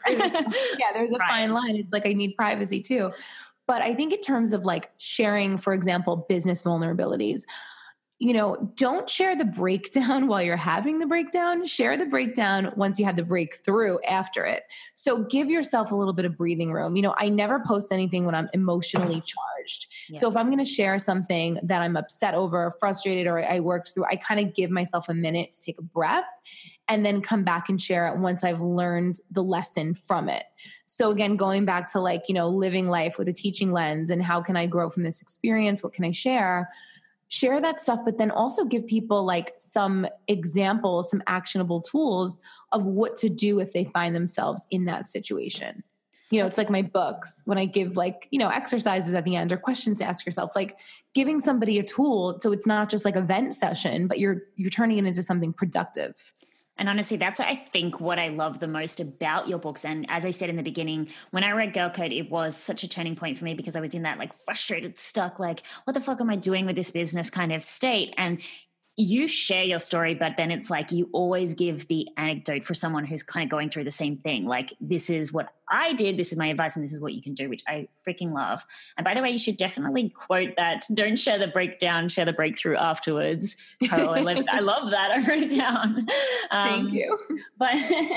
a fine line. It's like, I need privacy too. But I think in terms of like sharing, for example, business vulnerabilities, don't share the breakdown while you're having the breakdown. Share the breakdown once you have the breakthrough after it. So give yourself a little bit of breathing room. I never post anything when I'm emotionally charged. Yeah. So if I'm going to share something that I'm upset over, frustrated, or I worked through, I kind of give myself a minute to take a breath and then come back and share it once I've learned the lesson from it. So again, going back to like, living life with a teaching lens and how can I grow from this experience? What can I share? Share that stuff, but then also give people like some examples, some actionable tools of what to do if they find themselves in that situation. It's like my books when I give like, exercises at the end or questions to ask yourself, like giving somebody a tool. So it's not just like a vent session, but you're turning it into something productive. And honestly, that's, I think, what I love the most about your books. And as I said in the beginning, when I read Girl Code, it was such a turning point for me because I was in that like frustrated, stuck, like, what the fuck am I doing with this business kind of state? And you share your story, but then it's like you always give the anecdote for someone who's kind of going through the same thing. Like, this is what I did, this is my advice, and this is what you can do, which I freaking love. And by the way, you should definitely quote that. Don't share the breakdown, share the breakthrough afterwards. Carol, I love that. I wrote it down. Thank you. But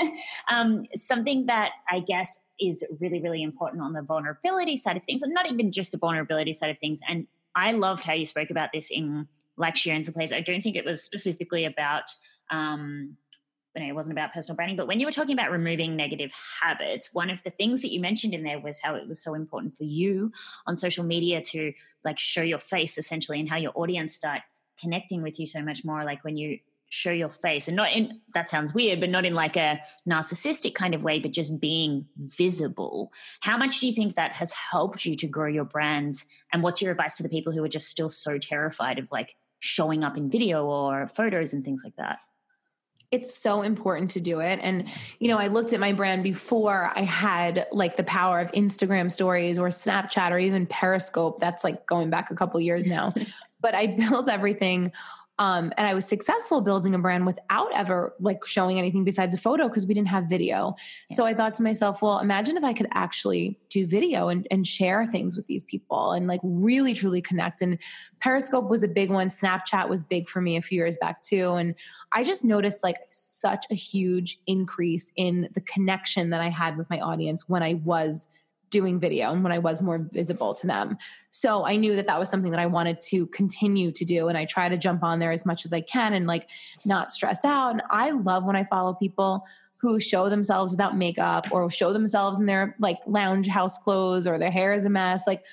something that I guess is really, really important on the vulnerability side of things, and not even just the vulnerability side of things. And I loved how you spoke about this in Like She Owns the Place. I don't think it was specifically about it wasn't about personal branding, but when you were talking about removing negative habits, one of the things that you mentioned in there was how it was so important for you on social media to like show your face essentially, and how your audience start connecting with you so much more, like when you show your face, and not in, that sounds weird, but not in like a narcissistic kind of way, but just being visible. How much do you think that has helped you to grow your brand? And what's your advice to the people who are just still so terrified of like showing up in video or photos and things like that? It's so important to do it. And, you know, I looked at my brand before I had like the power of Instagram stories or Snapchat or even Periscope. That's like going back a couple years now, but I built everything. And I was successful building a brand without ever like showing anything besides a photo because we didn't have video. Yeah. So I thought to myself, well, imagine if I could actually do video and share things with these people and like really truly connect. And Periscope was a big one. Snapchat was big for me a few years back too. And I just noticed like such a huge increase in the connection that I had with my audience when I was doing video and when I was more visible to them. So I knew that that was something that I wanted to continue to do. And I try to jump on there as much as I can and like not stress out. And I love when I follow people who show themselves without makeup or show themselves in their like lounge house clothes or their hair is a mess. Like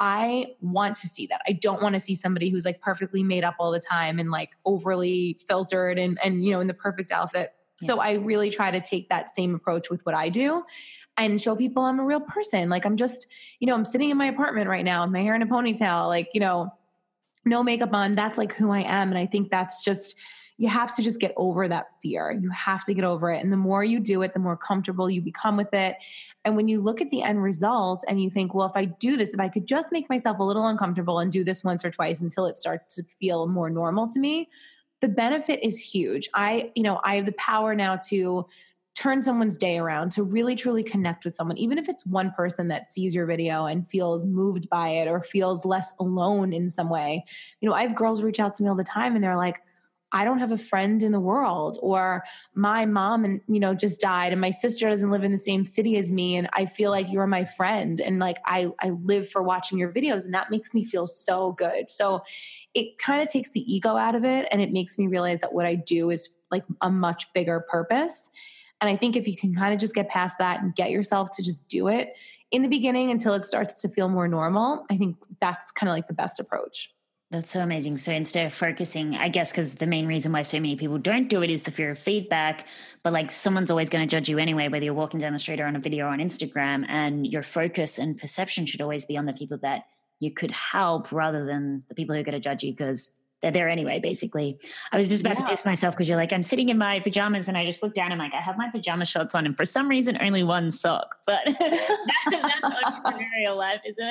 I want to see that. I don't want to see somebody who's like perfectly made up all the time and like overly filtered and you know, in the perfect outfit. Yeah. So I really try to take that same approach with what I do and show people I'm a real person. Like I'm just, you know, I'm sitting in my apartment right now, my hair in a ponytail, like, you know, no makeup on. That's like who I am. And I think that's just, you have to just get over that fear. You have to get over it. And the more you do it, the more comfortable you become with it. And when you look at the end result and you think, well, if I do this, if I could just make myself a little uncomfortable and do this once or twice until it starts to feel more normal to me, the benefit is huge. I have the power now to turn someone's day around, to really truly connect with someone, even if it's one person that sees your video and feels moved by it or feels less alone in some way. You know, I have girls reach out to me all the time and they're like, I don't have a friend in the world, or my mom and just died and my sister doesn't live in the same city as me and I feel like you're my friend and like I live for watching your videos and that makes me feel so good. So it kind of takes the ego out of it and it makes me realize that what I do is like a much bigger purpose. And I think if you can kind of just get past that and get yourself to just do it in the beginning until it starts to feel more normal, I think that's kind of like the best approach. That's so amazing. So instead of focusing, I guess, because the main reason why so many people don't do it is the fear of feedback, but like someone's always going to judge you anyway, whether you're walking down the street or on a video or on Instagram, and your focus and perception should always be on the people that you could help rather than the people who are going to judge you because they're there anyway, basically. I was just about to piss myself because you're like, I'm sitting in my pajamas and I just look down and I'm like, I have my pajama shorts on and for some reason only one sock. But that's entrepreneurial life, isn't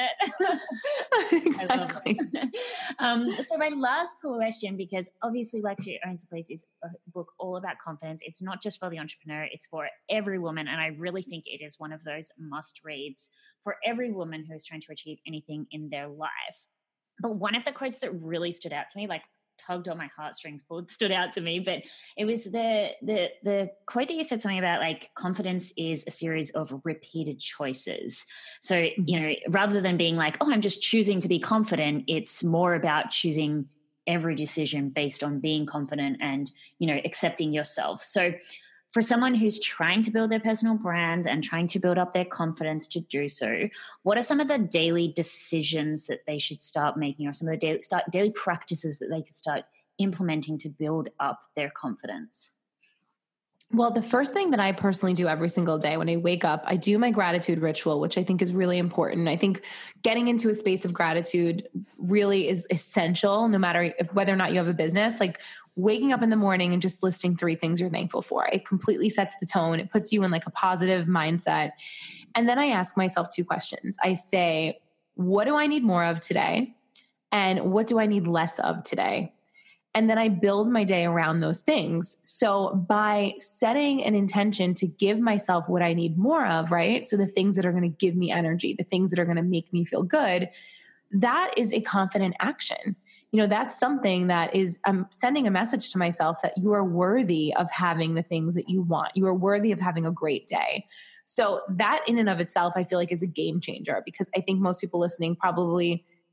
it? Exactly. So my last question, because obviously Like She Owns the Place is a book all about confidence. It's not just for the entrepreneur, it's for every woman. And I really think it is one of those must reads for every woman who is trying to achieve anything in their life. But one of the quotes that really stood out to me, like tugged on my heartstrings, stood out to me, but it was the quote that you said something about like confidence is a series of repeated choices. So, rather than being like, oh, I'm just choosing to be confident, it's more about choosing every decision based on being confident and, accepting yourself. So for someone who's trying to build their personal brand and trying to build up their confidence to do so, what are some of the daily decisions that they should start making, or some of the daily practices that they could start implementing to build up their confidence? Well, the first thing that I personally do every single day when I wake up, I do my gratitude ritual, which I think is really important. I think getting into a space of gratitude really is essential, no matter whether or not you have a business. Like waking up in the morning and just listing 3 things you're thankful for. It completely sets the tone. It puts you in like a positive mindset. And then I ask myself 2 questions. I say, what do I need more of today? And what do I need less of today? And then I build my day around those things. So by setting an intention to give myself what I need more of, right? So the things that are going to give me energy, the things that are going to make me feel good, that is a confident action. That's something that is, I'm sending a message to myself that you are worthy of having the things that you want. You are worthy of having a great day. So that in and of itself, I feel like is a game changer, because I think most people listening probably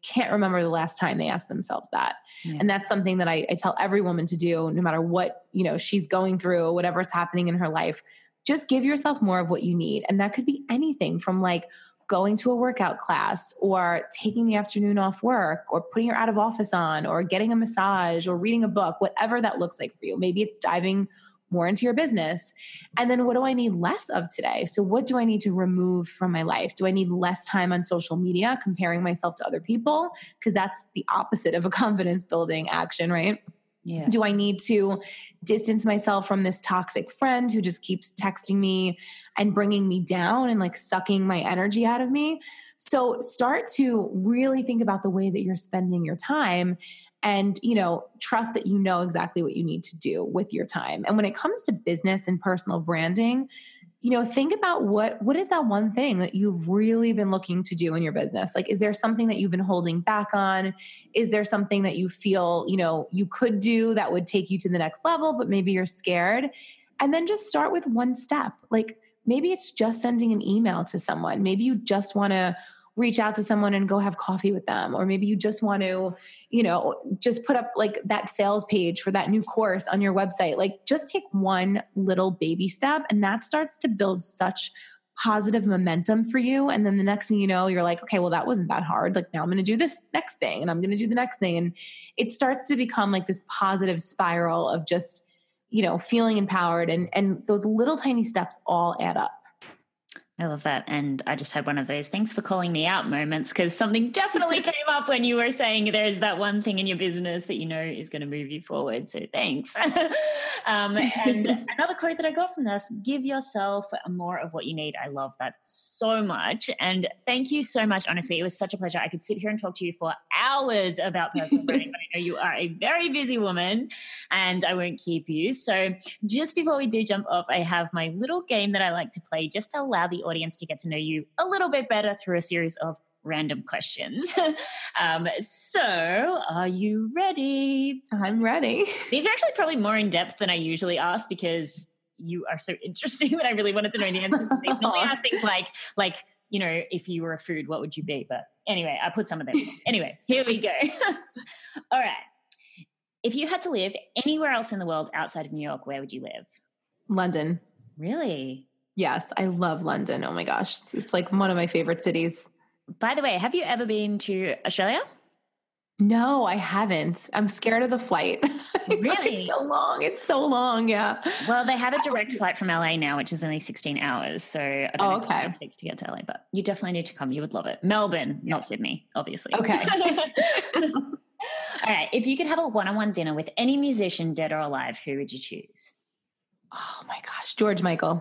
can't remember the last time they asked themselves that. Yeah. And that's something that I tell every woman to do, no matter what, she's going through, whatever's happening in her life. Just give yourself more of what you need. And that could be anything from like going to a workout class or taking the afternoon off work or putting your out of office on or getting a massage or reading a book, whatever that looks like for you. Maybe it's diving more into your business. And then what do I need less of today? So what do I need to remove from my life? Do I need less time on social media comparing myself to other people? Because that's the opposite of a confidence building action, right? Yeah. Do I need to distance myself from this toxic friend who just keeps texting me and bringing me down and like sucking my energy out of me? So start to really think about the way that you're spending your time and, trust that you know exactly what you need to do with your time. And when it comes to business and personal branding, think about what is that one thing that you've really been looking to do in your business? Like, is there something that you've been holding back on? Is there something that you feel, you could do that would take you to the next level, but maybe you're scared? And then just start with one step. Like maybe it's just sending an email to someone. Maybe you just want to reach out to someone and go have coffee with them. Or maybe you just want to, just put up like that sales page for that new course on your website. Like just take one little baby step and that starts to build such positive momentum for you. And then the next thing you know, you're like, okay, well, that wasn't that hard. Like now I'm going to do this next thing and I'm going to do the next thing. And it starts to become like this positive spiral of just, feeling empowered and those little tiny steps all add up. I love that. And I just had one of those thanks for calling me out moments because something definitely came up when you were saying there's that one thing in your business that is going to move you forward. So thanks. And another quote that I got from this, give yourself more of what you need. I love that so much. And thank you so much. Honestly, it was such a pleasure. I could sit here and talk to you for hours about personal branding, but I know you are a very busy woman and I won't keep you. So just before we do jump off, I have my little game that I like to play just to allow the audience to get to know you a little bit better through a series of random questions. So are you ready? I'm ready. These are actually probably more in depth than I usually ask because you are so interesting that I really wanted to know the answers. They normally ask things like, if you were a food, what would you be? But anyway, I put some of them. Anyway, here we go. All right. If you had to live anywhere else in the world outside of New York, where would you live? London. Really? Yes, I love London. Oh my gosh. It's like one of my favorite cities. By the way, have you ever been to Australia? No, I haven't. I'm scared of the flight. Really? It's so long. Yeah. Well, they have a direct flight from LA now, which is only 16 hours. So I don't know how long it takes to get to LA, but you definitely need to come. You would love it. Melbourne, not Sydney, obviously. Okay. All right. If you could have a one-on-one dinner with any musician, dead or alive, who would you choose? Oh my gosh. George Michael.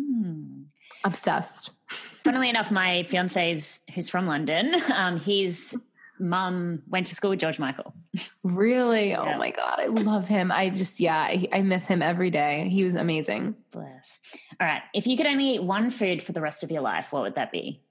Obsessed. Funnily enough, my fiance's who's from London, his mum went to school with George Michael. Really? Yeah. Oh my God. I love him. I miss him every day. He was amazing. Bless. All right. If you could only eat one food for the rest of your life, what would that be?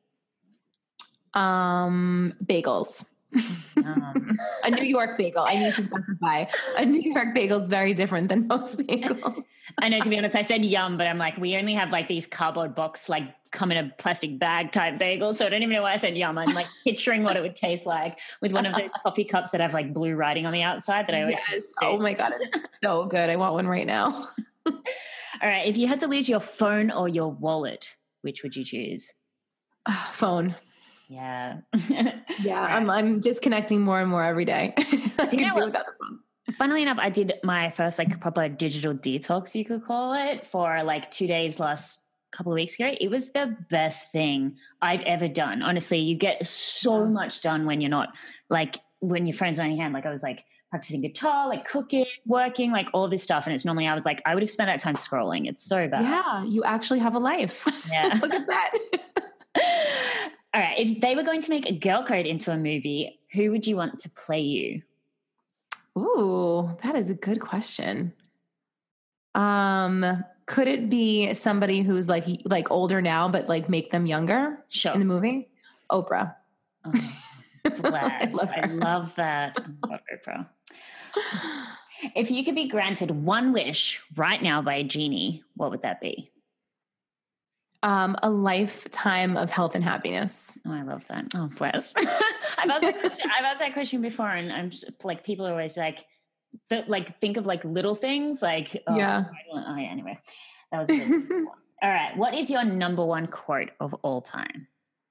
Bagels. A New York bagel. I need to specify. A New York bagel is very different than most bagels. I know, to be honest, I said yum, but I'm like, we only have like these cardboard box, like come in a plastic bag type bagels. So I don't even know why I said yum. I'm like picturing what it would taste like with one of those coffee cups that have like blue writing on the outside that I always Oh my God, it's so good. I want one right now. All right. If you had to lose your phone or your wallet, which would you choose? Phone. Yeah. Yeah. I'm disconnecting more and more every day. I can do without the phone. Funnily enough, I did my first like proper digital detox, you could call it, for like 2 days last couple of weeks ago. It was the best thing I've ever done. Honestly, you get so much done when you're not like, when your phone's on your hand. Like I was like practicing guitar, like cooking, working, like all this stuff. And it's normally, I was like, I would have spent that time scrolling. It's so bad. Yeah. You actually have a life. Yeah. Look at that. All right. If they were going to make a girl code into a movie, who would you want to play you? Ooh, that is a good question. Could it be somebody who's like older now, but like make them younger in the movie? Oprah. Oh, I love that. I love Oprah. If you could be granted one wish right now by a genie, what would that be? A lifetime of health and happiness. Oh, I love that. Oh, bless. I've asked that question before, and I'm like, people are always like, think of like little things, like, anyway, that was a good one. All right. What is your number one quote of all time?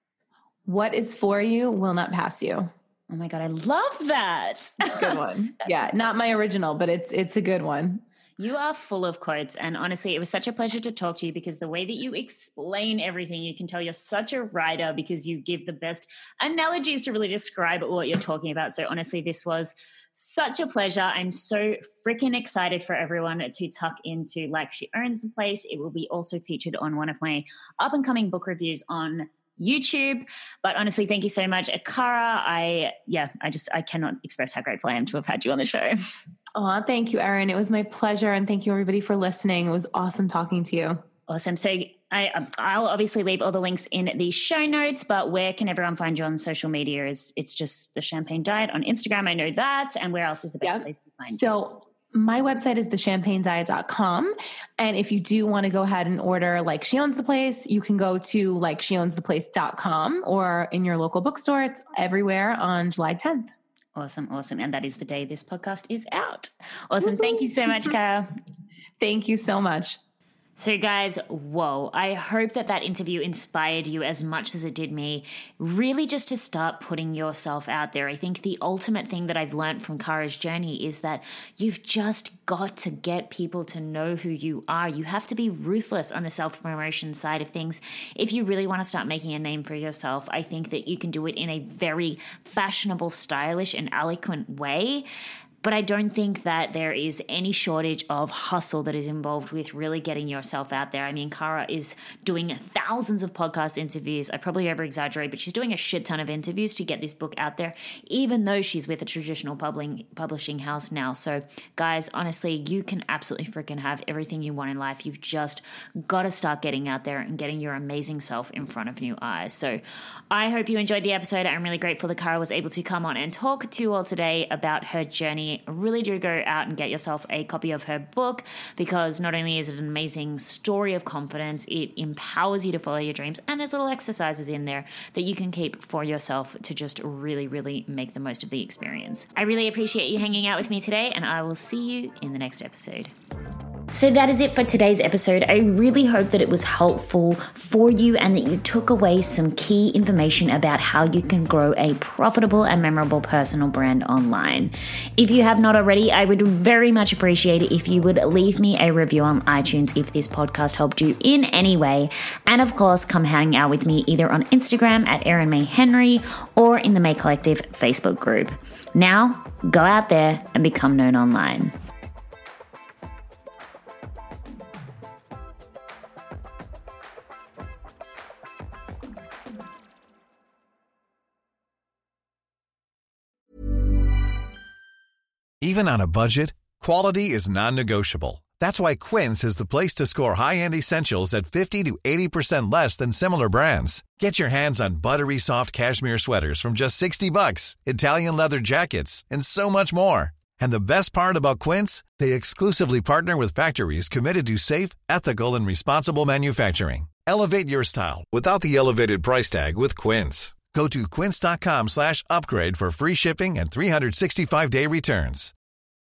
What is for you will not pass you. Oh my God. I love that. Good one. Yeah. Not my original, but it's a good one. You are full of quotes, and honestly, it was such a pleasure to talk to you because the way that you explain everything, you can tell you're such a writer because you give the best analogies to really describe what you're talking about. So honestly, this was such a pleasure. I'm so freaking excited for everyone to tuck into Like She Owns the Place. It will be also featured on one of my up-and-coming book reviews on YouTube. But honestly, thank you so much, Akara. I cannot express how grateful I am to have had you on the show. Oh, thank you, Erin. It was my pleasure. And thank you everybody for listening. It was awesome talking to you. Awesome. So I'll obviously leave all the links in the show notes, but where can everyone find you on social media? It's just The Champagne Diet on Instagram. I know that. And where else is the best place to find you? So my website is thechampagnediet.com. And if you do want to go ahead and order Like She Owns the Place, you can go to likesheownstheplace.com or in your local bookstore. It's everywhere on July 10th. Awesome. And that is the day this podcast is out. Awesome. Thank you so much, Kara. Thank you so much. So guys, whoa, I hope that interview inspired you as much as it did me, really just to start putting yourself out there. I think the ultimate thing that I've learned from Kara's journey is that you've just got to get people to know who you are. You have to be ruthless on the self-promotion side of things. If you really want to start making a name for yourself, I think that you can do it in a very fashionable, stylish, and eloquent way. But I don't think that there is any shortage of hustle that is involved with really getting yourself out there. I mean, Kara is doing thousands of podcast interviews. I probably over-exaggerate, but she's doing a shit ton of interviews to get this book out there, even though she's with a traditional publishing house now. So, guys, honestly, you can absolutely freaking have everything you want in life. You've just got to start getting out there and getting your amazing self in front of new eyes. So I hope you enjoyed the episode. I'm really grateful that Kara was able to come on and talk to you all today about her journey. Really do go out and get yourself a copy of her book, because not only is it an amazing story of confidence, it empowers you to follow your dreams, and there's little exercises in there that you can keep for yourself to just really, really make the most of the experience. I really appreciate you hanging out with me today, and I will see you in the next episode. So that is it for today's episode. I really hope that it was helpful for you and that you took away some key information about how you can grow a profitable and memorable personal brand online. If you have not already, I would very much appreciate it if you would leave me a review on iTunes if this podcast helped you in any way. And of course, come hang out with me either on Instagram at Erin May Henry or in the May Collective Facebook group. Now, go out there and become known online. Even on a budget, quality is non-negotiable. That's why Quince is the place to score high-end essentials at 50 to 80% less than similar brands. Get your hands on buttery soft cashmere sweaters from just $60, Italian leather jackets, and so much more. And the best part about Quince, they exclusively partner with factories committed to safe, ethical, and responsible manufacturing. Elevate your style without the elevated price tag with Quince. Go to quince.com/upgrade for free shipping and 365-day returns.